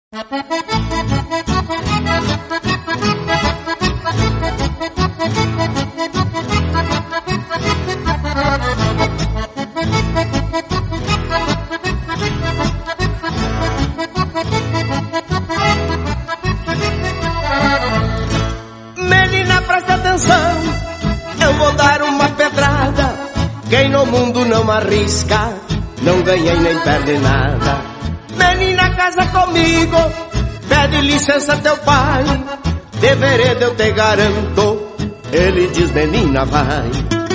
Menina, presta atenção, eu vou dar uma pedrada. Quem no mundo não arrisca, não ganha e nem perde nada. Menina, casa comigo, pede licença teu pai. De vereda eu te garanto, ele diz menina vai.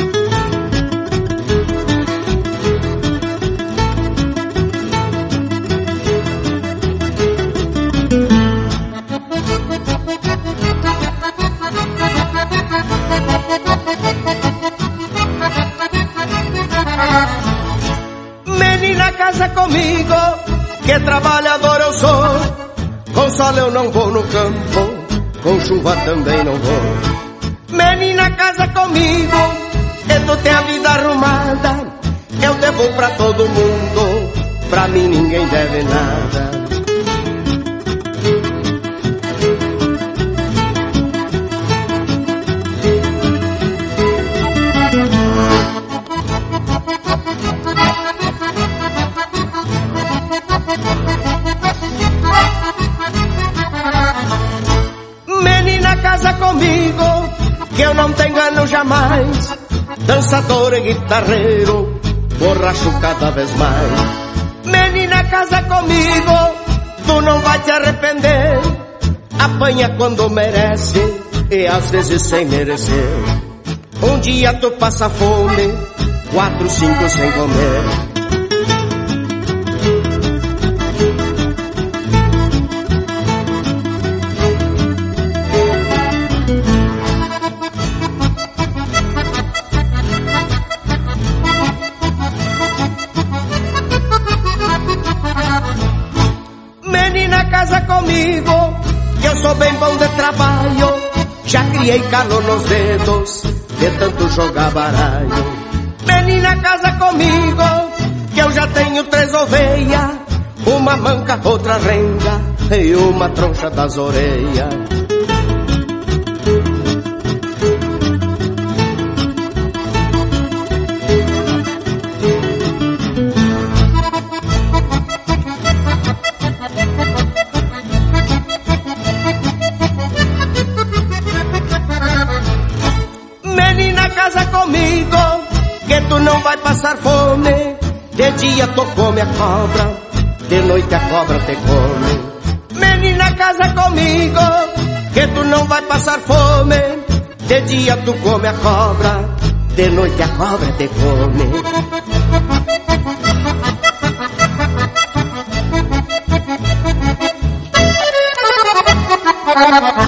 Menina, casa comigo, que trabalhador eu sou. Com sol eu não vou no campo, com chuva também não vou. Menina, casa comigo, que tu tem a vida arrumada. Eu devo pra todo mundo, pra mim ninguém deve nada. Menina, casa comigo, que eu não te engano jamais. Dançador e guitarreiro, borracho cada vez mais. Menina, casa comigo, tu não vai te arrepender. Apanha quando merece e às vezes sem merecer. Um dia tu passa fome, 4, 5 sem comer. Menina, casa comigo, que eu sou bem bom de trabalho. Já criei calo nos dedos, de tanto jogar baralho. Menina, casa comigo, que eu já tenho 3 ovelhas. Uma manca, outra renga e uma troncha das orelhas. Menina, casa comigo, que tu não vai passar fome. De dia tu come a cobra, de noite a cobra te come. Menina, casa comigo, que tu não vai passar fome. De dia tu come a cobra, de noite a cobra te come.